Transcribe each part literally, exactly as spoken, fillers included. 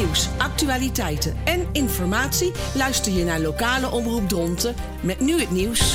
Nieuws, actualiteiten en informatie luister je naar lokale omroep Dronten met nu het nieuws.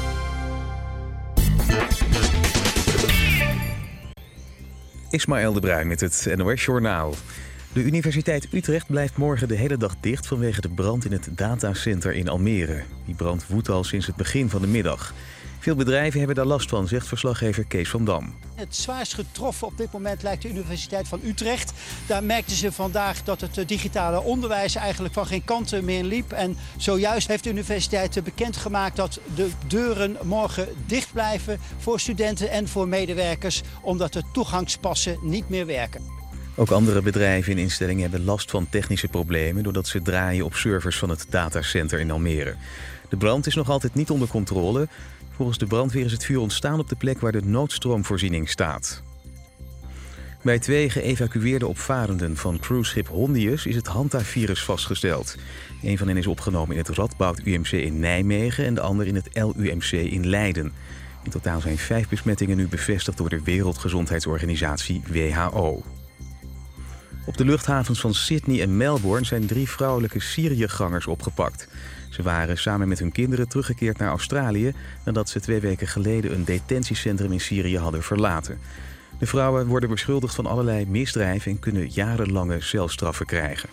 Ismaël de Bruin met het N O S-journaal. De Universiteit Utrecht blijft morgen de hele dag dicht vanwege de brand in het datacenter in Almere. Die brand woedt al sinds het begin van de middag. Veel bedrijven hebben daar last van, zegt verslaggever Kees van Dam. Het zwaarst getroffen op dit moment lijkt de Universiteit van Utrecht. Daar merkten ze vandaag dat het digitale onderwijs eigenlijk van geen kanten meer liep. En zojuist heeft de universiteit bekendgemaakt dat de deuren morgen dicht blijven voor studenten en voor medewerkers, omdat de toegangspassen niet meer werken. Ook andere bedrijven en instellingen hebben last van technische problemen doordat ze draaien op servers van het datacenter in Almere. De brand is nog altijd niet onder controle. Volgens de brandweer is het vuur ontstaan op de plek waar de noodstroomvoorziening staat. Bij twee geëvacueerde opvarenden van cruiseschip Hondius is het Hanta-virus vastgesteld. Een van hen is opgenomen in het Radboud U M C in Nijmegen en de ander in het L U M C in Leiden. In totaal zijn vijf besmettingen nu bevestigd door de Wereldgezondheidsorganisatie W H O. Op de luchthavens van Sydney en Melbourne zijn drie vrouwelijke Syriëgangers opgepakt. Ze waren samen met hun kinderen teruggekeerd naar Australië nadat ze twee weken geleden een detentiecentrum in Syrië hadden verlaten. De vrouwen worden beschuldigd van allerlei misdrijven en kunnen jarenlange celstraffen krijgen.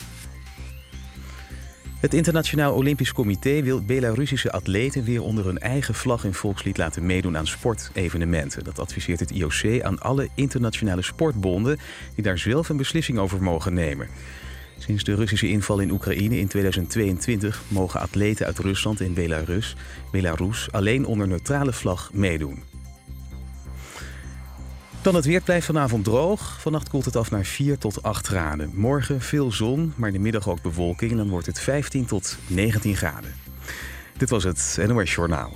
Het Internationaal Olympisch Comité wil Belarusische atleten weer onder hun eigen vlag en volkslied laten meedoen aan sportevenementen. Dat adviseert het I O C aan alle internationale sportbonden die daar zelf een beslissing over mogen nemen. Sinds de Russische inval in Oekraïne in tweeduizend tweeëntwintig mogen atleten uit Rusland en Belarus, Belarus alleen onder neutrale vlag meedoen. Dan het weer, blijft vanavond droog. Vannacht koelt het af naar vier tot acht graden. Morgen veel zon, maar in de middag ook bewolking en dan wordt het vijftien tot negentien graden. Dit was het N O S-journaal.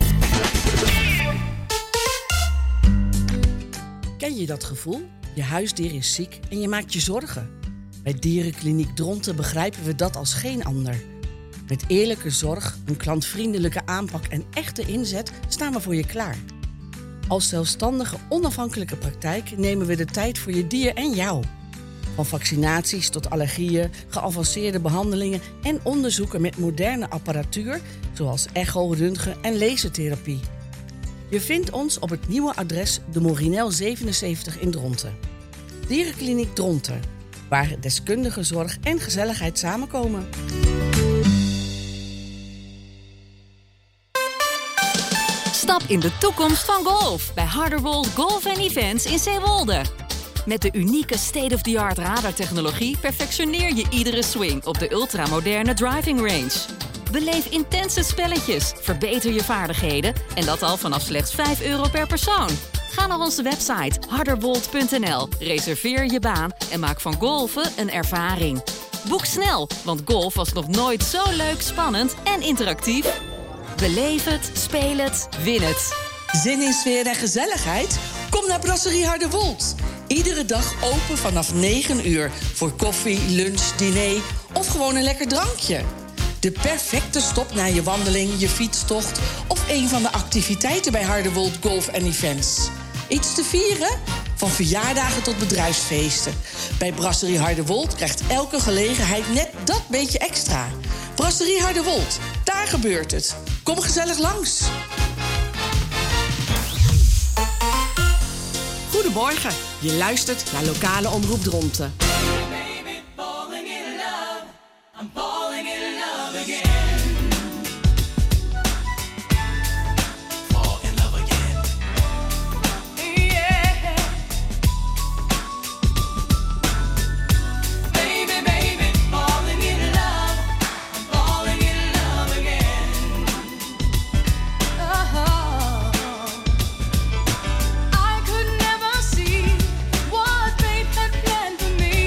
Ken je dat gevoel? Je huisdier is ziek en je maakt je zorgen. Bij Dierenkliniek Dronten begrijpen we dat als geen ander. Met eerlijke zorg, een klantvriendelijke aanpak en echte inzet staan we voor je klaar. Als zelfstandige, onafhankelijke praktijk nemen we de tijd voor je dier en jou. Van vaccinaties tot allergieën, geavanceerde behandelingen en onderzoeken met moderne apparatuur, zoals echo, röntgen en lasertherapie. Je vindt ons op het nieuwe adres de Morinel zevenenzeventig in Dronten. Dierenkliniek Dronten, waar deskundige zorg en gezelligheid samenkomen. Stap in de toekomst van golf bij Harderwold Golf en Events in Zeewolde. Met de unieke state-of-the-art radartechnologie perfectioneer je iedere swing op de ultramoderne driving range. Beleef intense spelletjes, verbeter je vaardigheden en dat al vanaf slechts vijf euro per persoon. Ga naar onze website harderwold punt n l, reserveer je baan en maak van golfen een ervaring. Boek snel, want golf was nog nooit zo leuk, spannend en interactief. Beleef het, speel het, win het. Zin in sfeer en gezelligheid? Kom naar Brasserie Harderwold. Iedere dag open vanaf negen uur voor koffie, lunch, diner of gewoon een lekker drankje. De perfecte stop na je wandeling, je fietstocht of een van de activiteiten bij Harderwold Golf en Events. Iets te vieren? Van verjaardagen tot bedrijfsfeesten. Bij Brasserie Harderwold krijgt elke gelegenheid net dat beetje extra. Brasserie Harderwold, daar gebeurt het. Kom gezellig langs. Goedemorgen, je luistert naar lokale omroep Dronten. I could never see what fate had planned for me.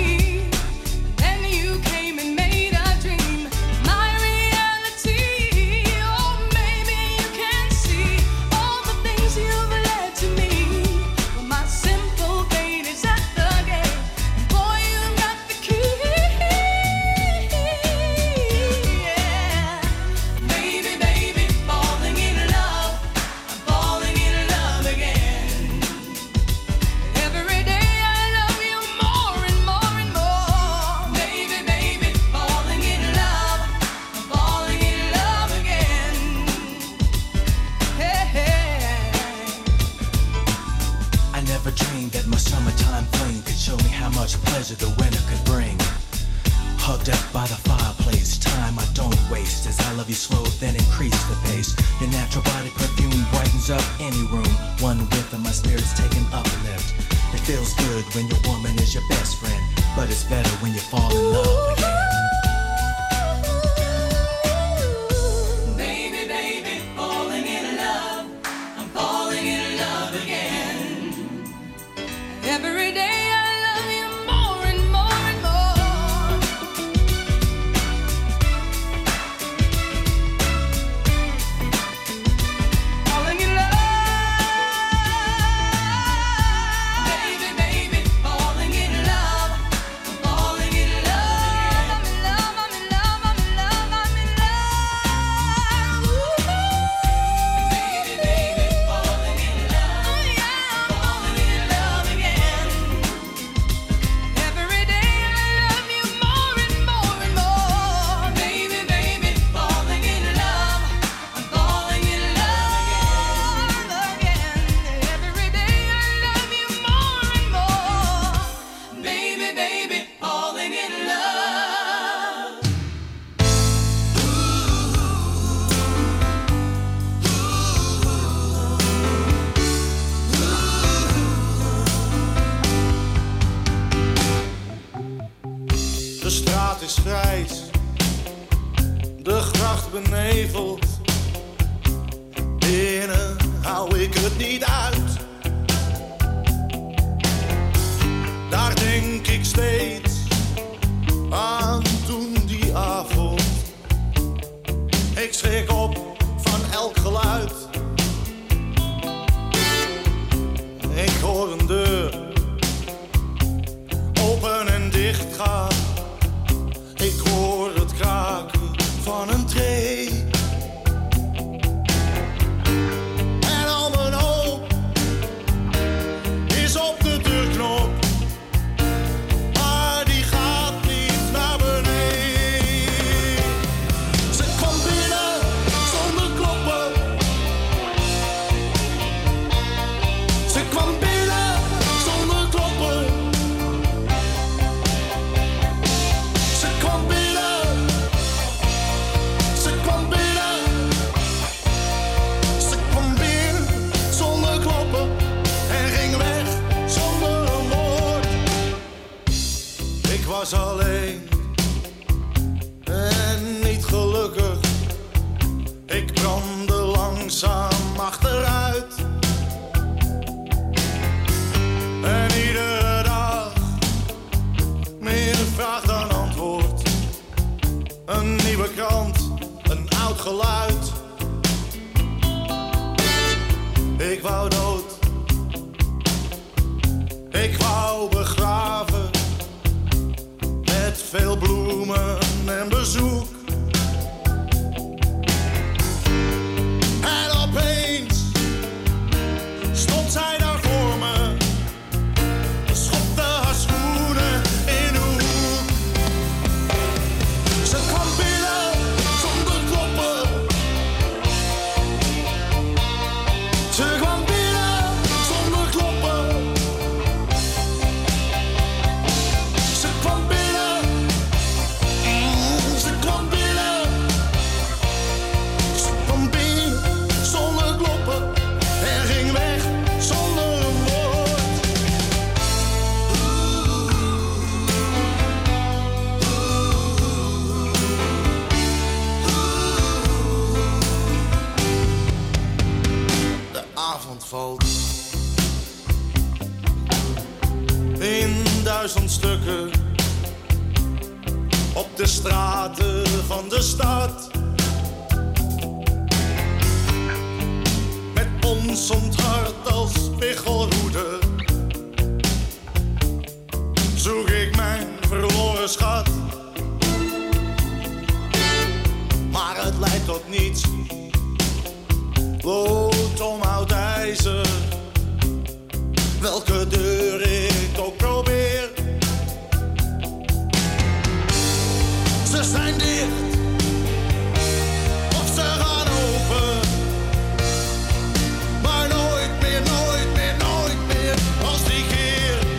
summertime fling could show me how much pleasure the winter could bring. Hugged up by the fireplace, time I don't waste. As I love you slow, then increase the pace. Your natural body perfume brightens up any room. One whiff and my spirit's taking uplift. It feels good when your woman is your best friend, but it's better when you fall in love again. Baby, baby, falling in love. I'm falling in love again. Every day I love you more and more and more. Falling in love. Baby, baby, falling in love. I'm falling in love. I'm in love, I'm in love, I'm in love, I'm in love. Ooh. Baby, baby, falling in love. Oh, yeah. Falling in love again. Every day I love you more and more and more. Baby, baby, falling in love. I'm falling in love again. Every day I love you more and more. Baby, baby, falling in love. De straat is grijs, de gracht beneveld. Binnen hou ik het niet uit. Daar denk ik steeds aan toen die avond. Ik schrik op van elk geluid. Ik hoor een deur open en dicht gaan. Ik hoor het kraken van een tree. En al mijn hoop is op de deurknop, maar die gaat niet naar beneden. Ze kwam binnen zonder kloppen. Ze kwam binnen zonder kloppen. Ze kwam binnen. Ze kwam binnen. Ze kwam binnen zonder kloppen en ging weg zonder een woord. Ik was alleen en niet gelukkig. Ik brandde langzaam achteruit. En iedere dag meer vraag dan antwoord. Een nieuwe krant, een oud geluid. Ik wou dood. Ik wou begraven. Met veel bloemen en bezoek. En opeens stond zij daar voor me. Schopte haar schoenen in de hoek. Ze kwam binnen zonder kloppen. Ze kwam binnen zonder kloppen. Ze kwam binnen. Mm, Ze kwam binnen. Ze kwam binnen zonder kloppen en ging weg zonder een woord. De avond valt in duizend stukken op de straten van de stad. Met ons onthart als spiegelhoede zoek ik mijn verloren schat. Maar het leidt tot niets. Lood om oud ijzer, welke deur ik ook probeer. Ze zijn dicht, of ze gaan open. Maar nooit meer, nooit meer, nooit meer als die keer.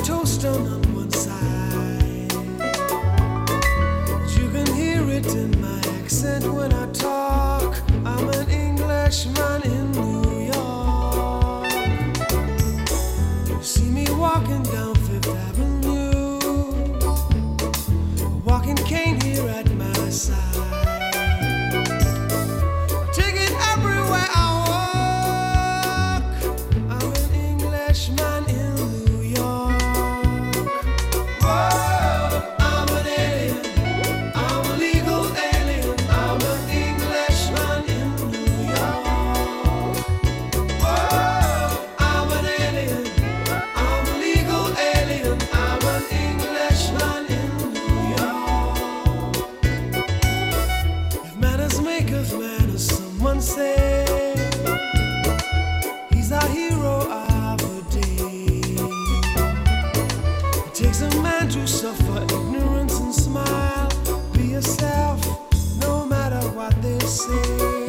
toast on one side. You can hear it in my accent when I talk. I'm an Englishman in New York. You see me walking down Fifth Avenue, a walking cane here at my side. I take it everywhere I walk. I'm an Englishman in New York. Whoa, I'm an alien. I'm a legal alien. I'm an Englishman in New York. Whoa, I'm an alien. I'm a legal alien. I'm an Englishman in New York. If manners make of manners, someone say he's our hero of the day. It takes a man to suffer ignorance and smile. Be yourself, no matter what they say.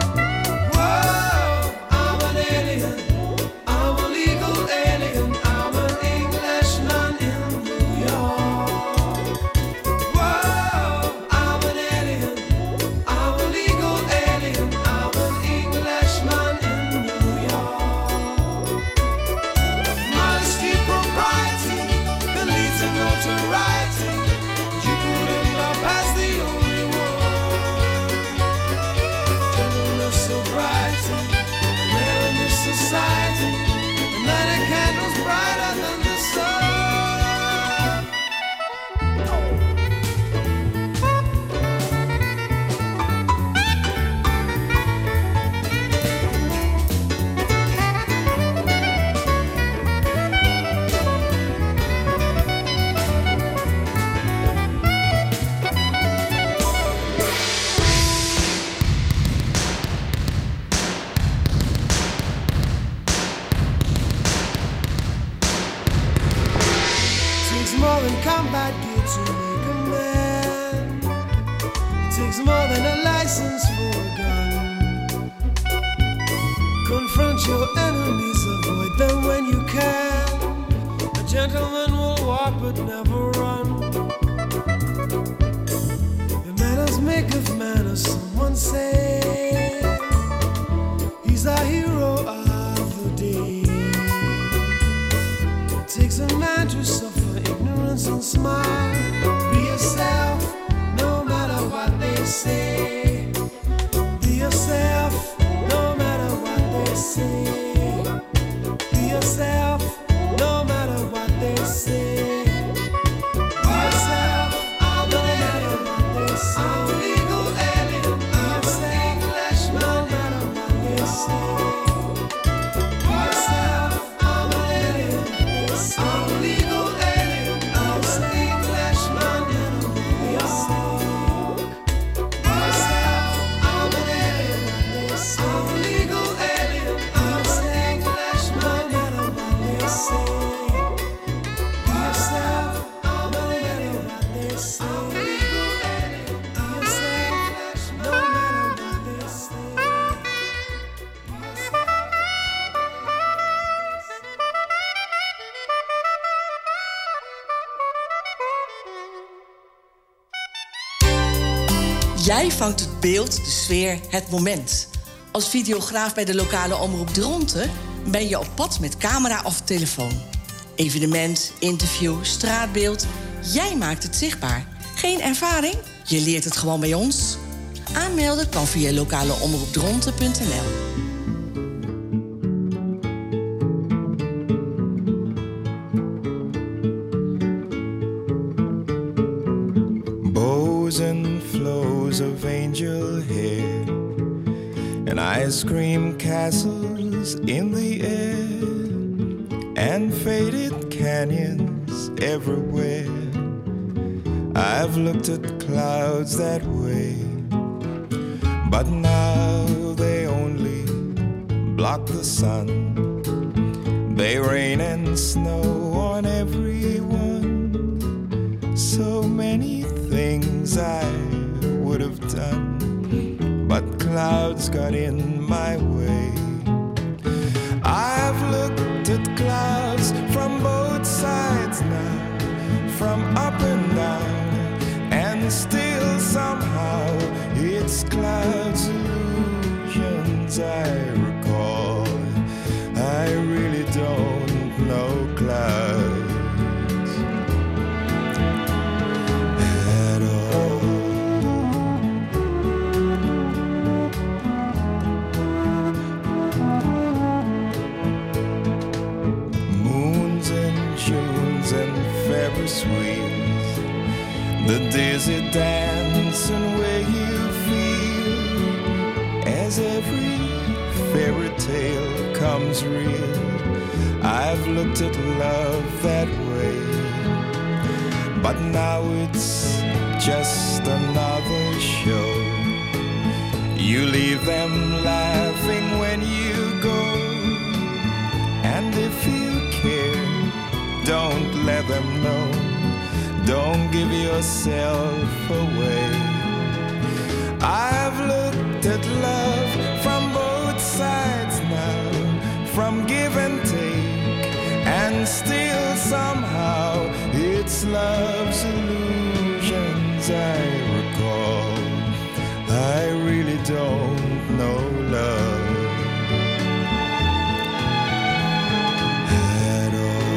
Whoa, I'm an alien. I'm a legal alien. I'm an Englishman in New York. Whoa, I'm an alien. I'm a legal alien. I'm an Englishman in New York. Modesty, propriety, can lead to notoriety. You put it up as the only one. Gentleness, sobriety, rare in this society. And light a candles brighter than the sun. Takes more than combat gear to make a man. Takes more than a license for a gun. Confront your enemies, avoid them when you can. A gentleman will walk but never run. The manners make of manners, someone say. He's our hero of the day. It takes a man to suffer ignorance and smile. Be yourself, no matter what they say. Be yourself, no matter what they say. Be yourself, no matter what they say. Be yourself, no matter what they say. I'm a legal alien. I'm an Englishman, no matter what they say. Be yourself, I'm an alien. I'm a legal alien. I'm an Englishman in New York. Be yourself, I'm an alien. I'm a legal alien. I'm an Englishman in New York. Be yourself, I'm an alien. I'm a legal alien. Be yourself, no matter what they say. Jij vangt het beeld, de sfeer, het moment. Als videograaf bij de lokale omroep Dronten ben je op pad met camera of telefoon. Evenement, interview, straatbeeld. Jij maakt het zichtbaar. Geen ervaring? Je leert het gewoon bij ons. Aanmelden kan via lokaleomroepdronten punt n l. Bows and flows of angel hair and ice cream castles in the air and faded canyons everywhere. I've looked at clouds that way, but now they only block the sun. They rain and snow on everyone. So many things I would have done, but clouds got in my way. I've looked at clouds from both sides fortunes and Ferris wheels, the dizzy dancing way you feel as every fairy tale comes real. I've looked at love that way, but now it's just another show. You leave them laughing when you go, and if you care, don't let them know. Don't give yourself away. I've looked at love from both sides now, from give and take, and still somehow it's love's illusions I recall. I really don't know love at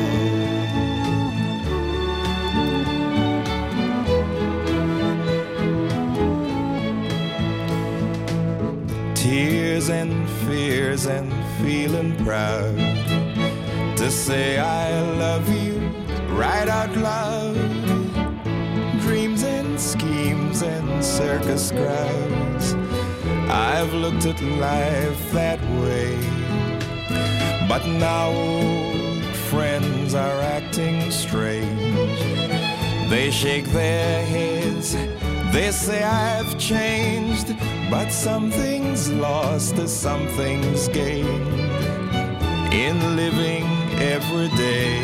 all. Tears and fears and feeling proud to say I love you right out loud. Dreams and schemes and circus crowds, I've looked at life that way. But now old friends are acting strange. They shake their heads, they say I've changed, but something's lost as something's gained in living every day.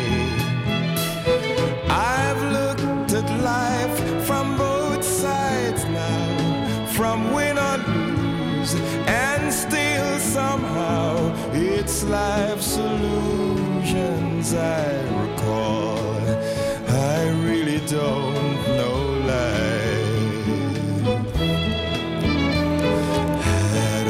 I've looked at life from both sides now, from win or lose, and still somehow it's life's illusions I recall. I really don't know life at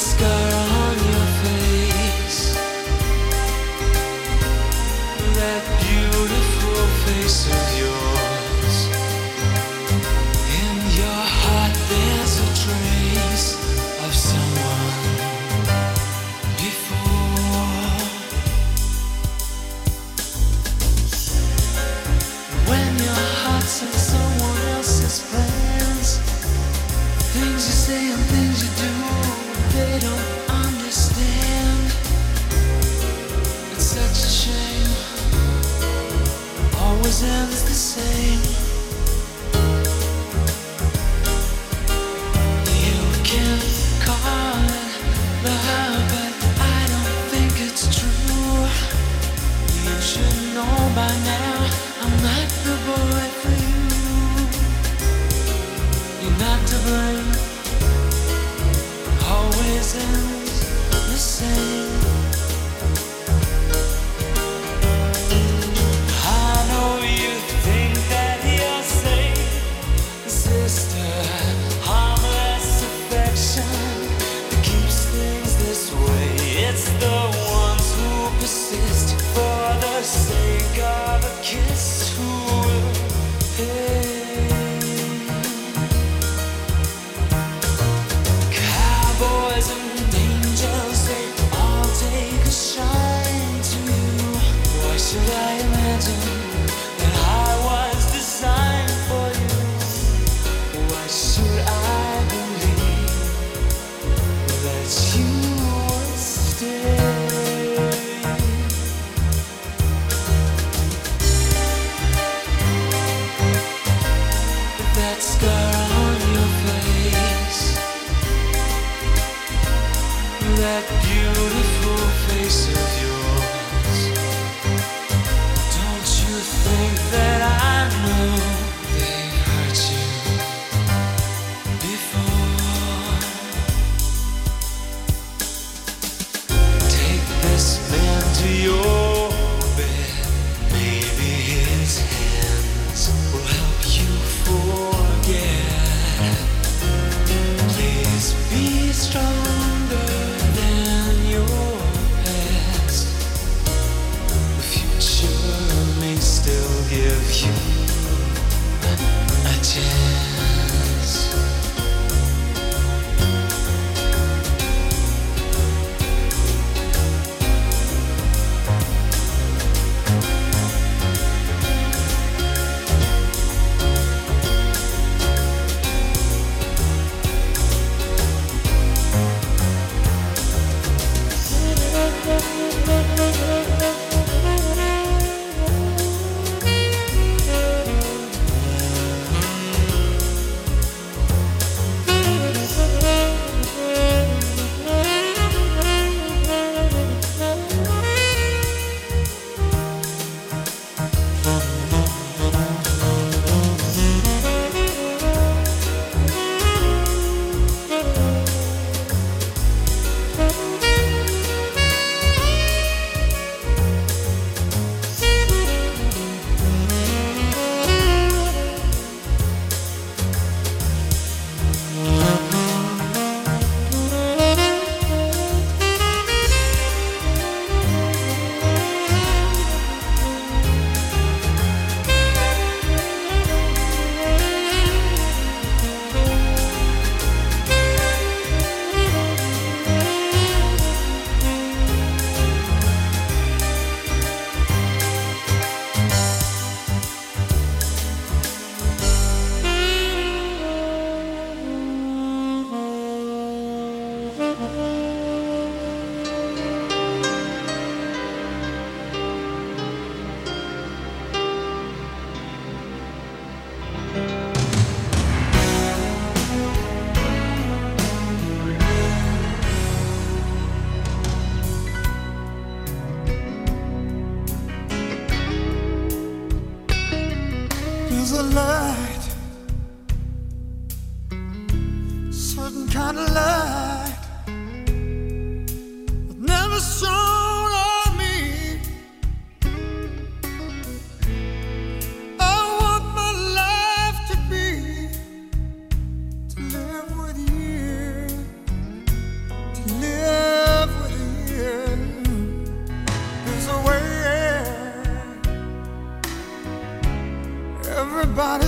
scar on your face, that beautiful face of yours. In your heart there's a trace of someone before. When your heart's in someone else's plans, things you say and things you do, they don't understand. It's such a shame, always ends the same. You can call it love, but I don't think it's true. You should know by now I'm not the boy for you. You're not to blame, always ends the same. I know you think that you're safe, sister. Harmless affection that keeps things this way. It's the ones who persist for the sake of a kiss who will pay. Cowboys and angels, they all take a shine to you. Why should I imagine that I was designed for you? Why should I believe that you would stay? That scar on your face, that beautiful face of yours. Don't you think that I know they've hurt you before? Take this man to your bed. Maybe his hands will help you forget. Please be stronger than your past.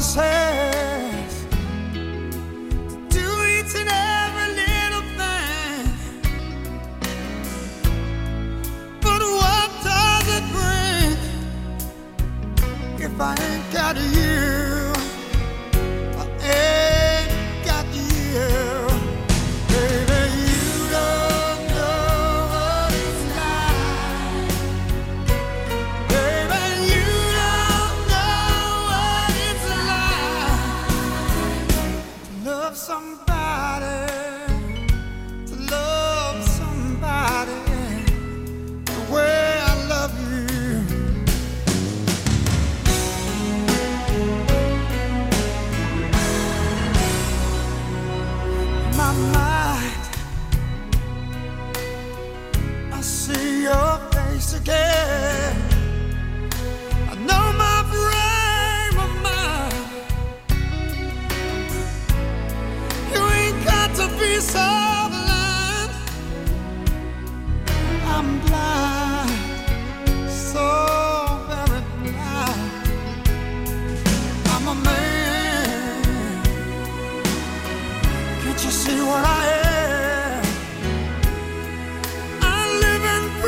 promises, do each and every little thing. But what does it bring if I ain't got you? I ain't got you. Baby, you don't know what it's like. Baby, you don't know what it's like to love somebody, to love somebody the way I love you. My mind, I see your face again. I know my frame of mind. You ain't got to be so blind. I'm blind, so very blind. I'm a man. Can't you see what I am? I live in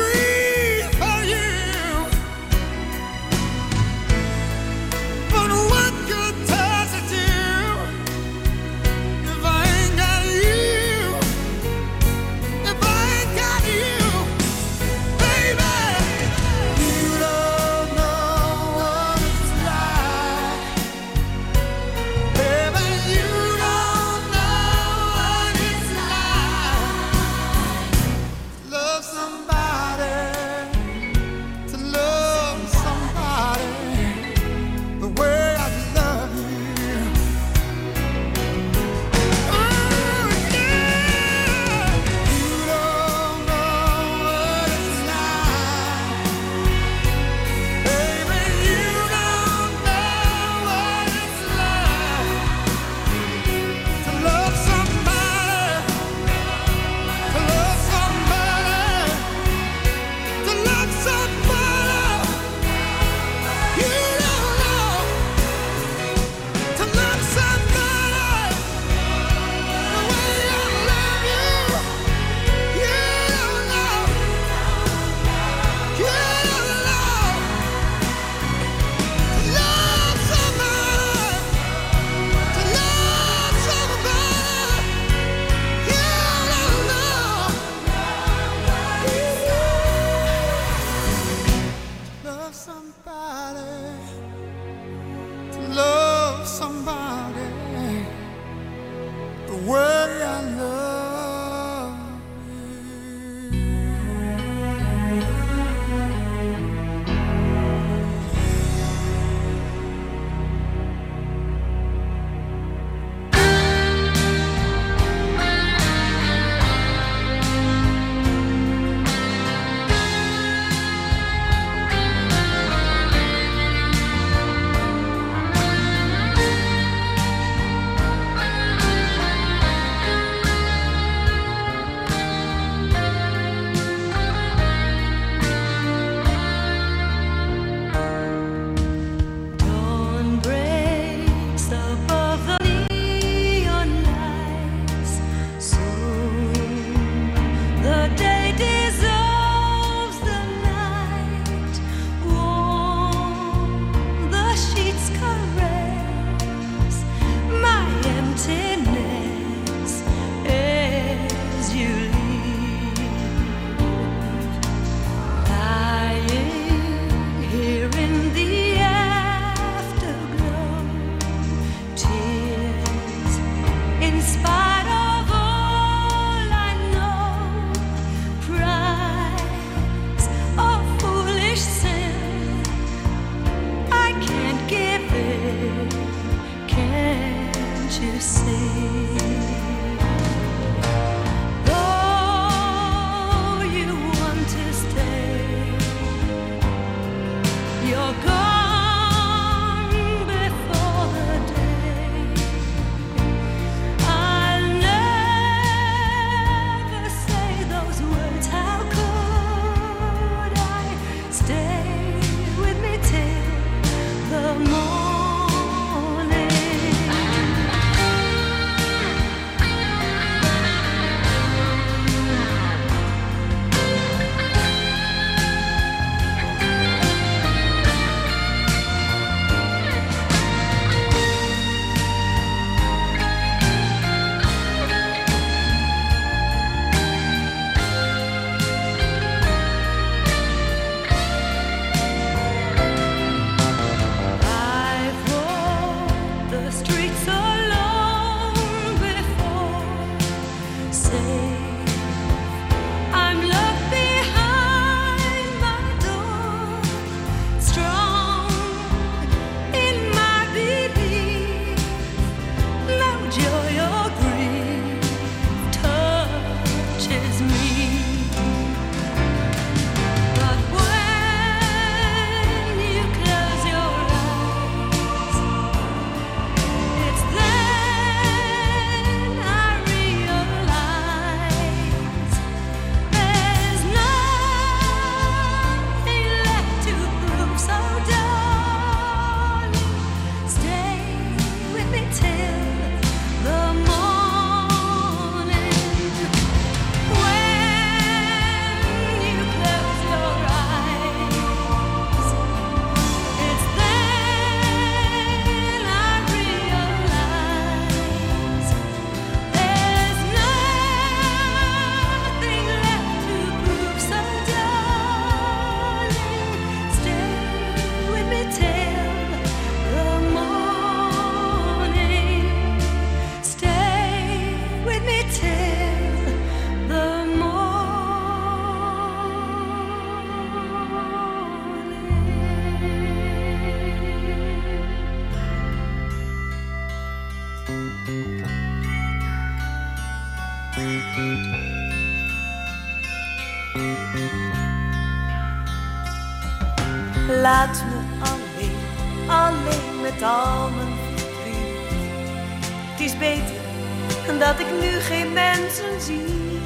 Laat me alleen, alleen met al mijn verdriet. Het is beter dat ik nu geen mensen zie.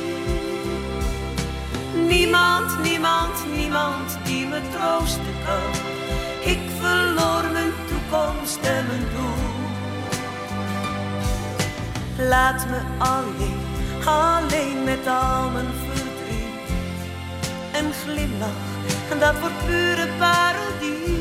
Niemand, niemand, niemand die me troosten kan. Ik verloor mijn toekomst en mijn doel. Laat me alleen, alleen met al mijn verdriet. Een glimlach, en dat wordt pure parodie.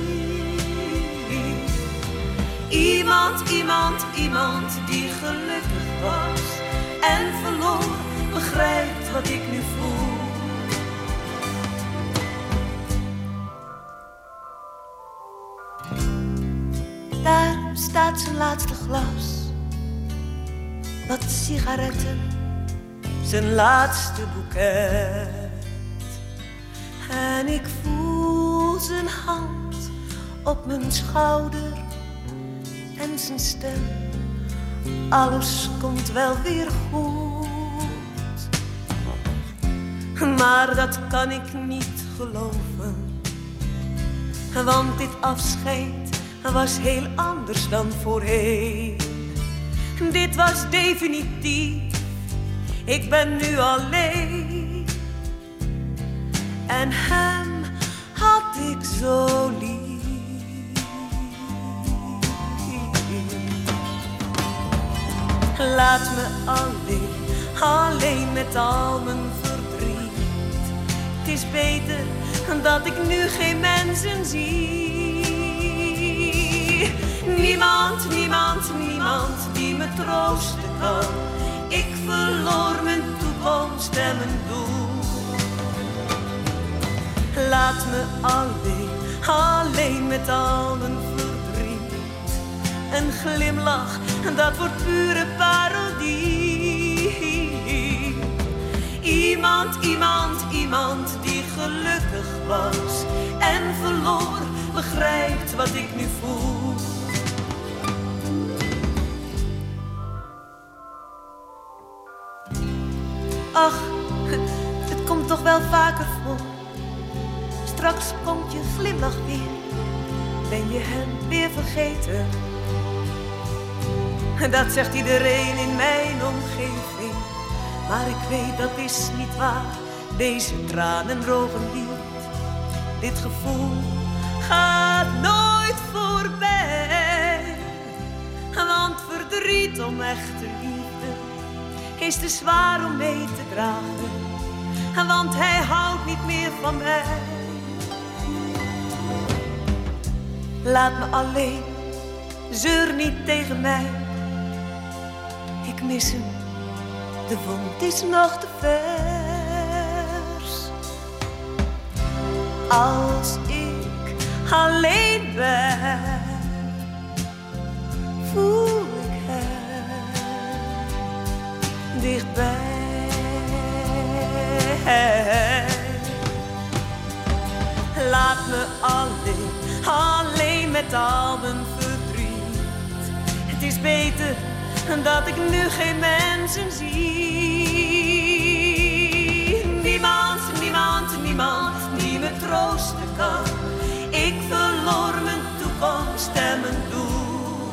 Iemand, iemand, iemand die gelukkig was en verloor, begrijpt wat ik nu voel. Daar staat zijn laatste glas, wat sigaretten, zijn laatste boeket. En ik voel zijn hand op mijn schouder en zijn stem. Alles komt wel weer goed. Maar dat kan ik niet geloven, want dit afscheid was heel anders dan voorheen. Dit was definitief, ik ben nu alleen. En hem had ik zo lief. Laat me alleen, alleen met al mijn verdriet. Het is beter dat ik nu geen mensen zie. Niemand, niemand, niemand die me troosten kan. Ik verloor mijn toekomst en mijn doel. Laat me alleen, alleen met al mijn verdriet. Een glimlach, dat wordt pure parodie. Iemand, iemand, iemand die gelukkig was en verloor, begrijpt wat ik nu voel. Ach, het komt toch wel vaker voor. Straks komt je glimlach weer, ben je hem weer vergeten. Dat zegt iedereen in mijn omgeving, maar ik weet dat is niet waar. Deze tranen drogen niet, dit gevoel gaat nooit voorbij. Want verdriet om echte liefde is te zwaar om mee te dragen, want hij houdt niet meer van mij. Laat me alleen, zeur niet tegen mij. Ik mis hem, de wond is nog te vers. Als ik alleen ben, voel ik hem dichtbij. Laat me alleen, alleen met al mijn verdriet. Het is beter dat ik nu geen mensen zie. Niemand, niemand, niemand die me troosten kan. Ik verloor mijn toekomst en mijn doel.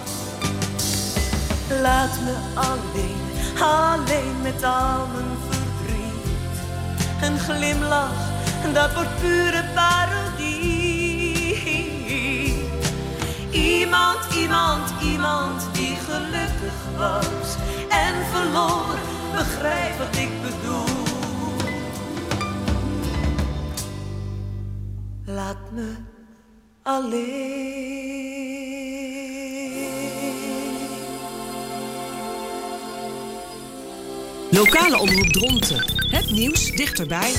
Laat me alleen, alleen met al mijn verdriet. Een glimlach, dat wordt pure parodie. Iemand, iemand, iemand die gelukkig was en verloor, begrijp wat ik bedoel. Laat me alleen. Lokale omroep Dronten. Het nieuws dichterbij.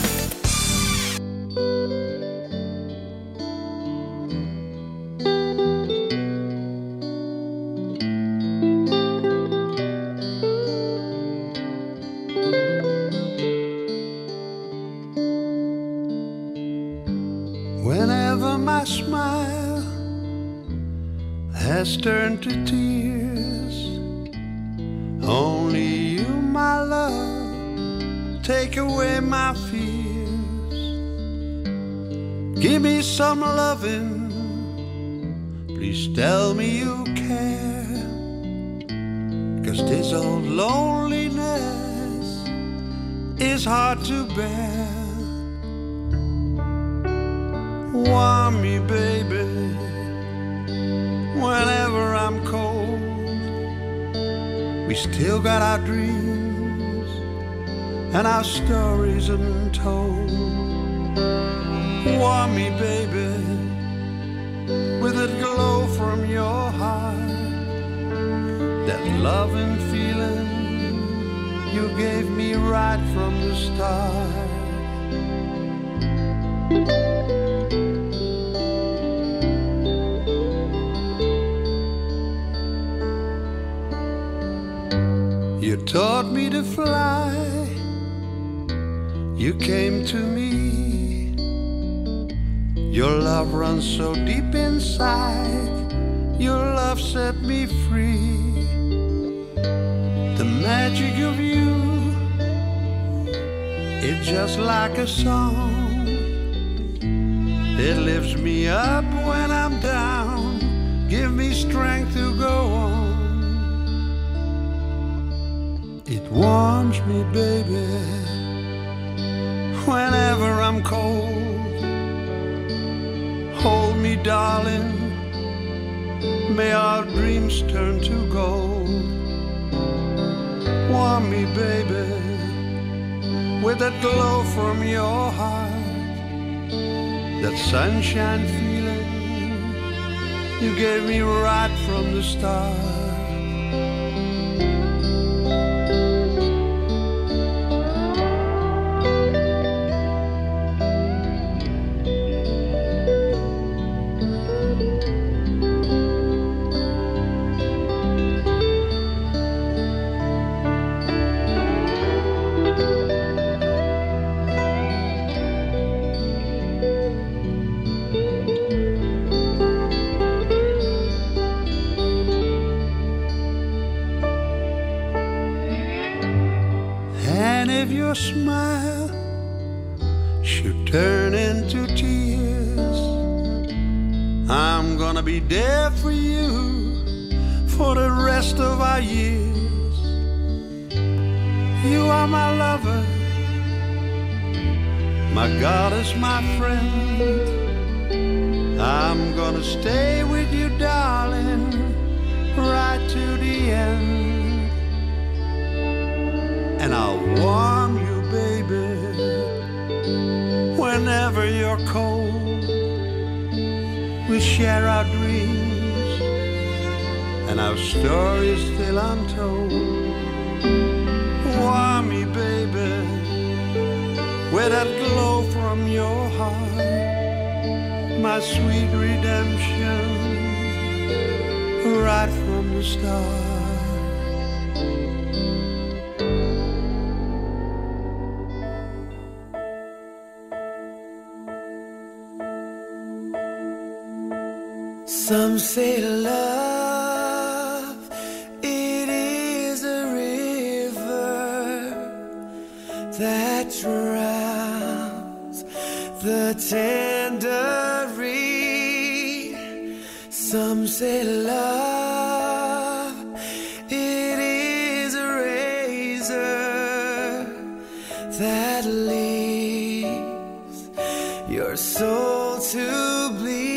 Whenever my smile has turned to tears, only you, my love, take away my fears. Give me some loving, please tell me you care. 'Cause this old loneliness is hard to bear. Want me, baby, whenever I'm cold. We still got our dreams and our stories untold. Want me, baby, with that glow from your heart, that love and feeling you gave me right from the start. You taught me to fly, you came to me. Your love runs so deep inside, your love set me free. The magic of you, it's just like a song. It lifts me up when I'm down, give me strength to go on. It warms me, baby, whenever I'm cold. Hold me, darling, may our dreams turn to gold. Warm me, baby, with that glow from your heart, that sunshine feeling you gave me right from the start. Your smile should turn into tears, I'm gonna be there for you for the rest of our years. You are my lover, my goddess, my friend. I'm gonna stay with you, darling, right to the end. And I'll warm you, baby, whenever you're cold. We share our dreams and our stories still untold. Warm me, baby, with that glow from your heart, my sweet redemption, right from the start. Some say love, it is a river that drowns the tender reed. Some say love, it is a razor that leaves your soul to bleed.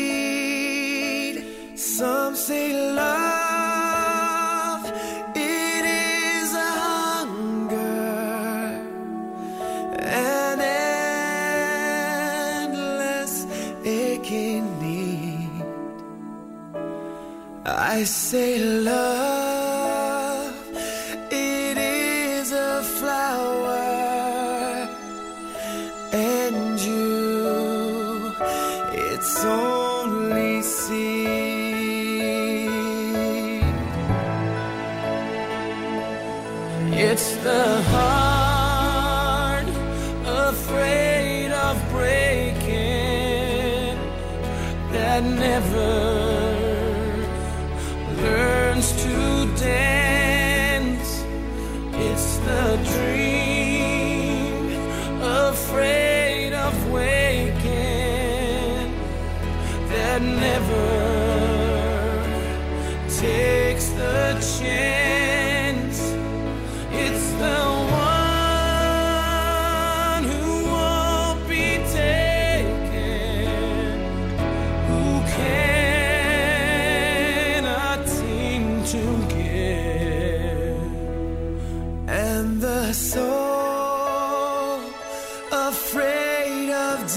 Some say love, it is a hunger, an endless aching need. I say love, it is a flower, and you, it's only seed. It's the heart afraid of breaking that never learns to dance. It's the dream that never takes the chance. It's the one who won't be taken, who cannot seem to give. And the soul afraid of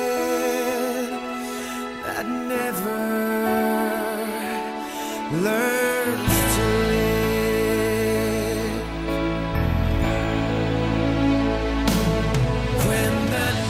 dying that never learn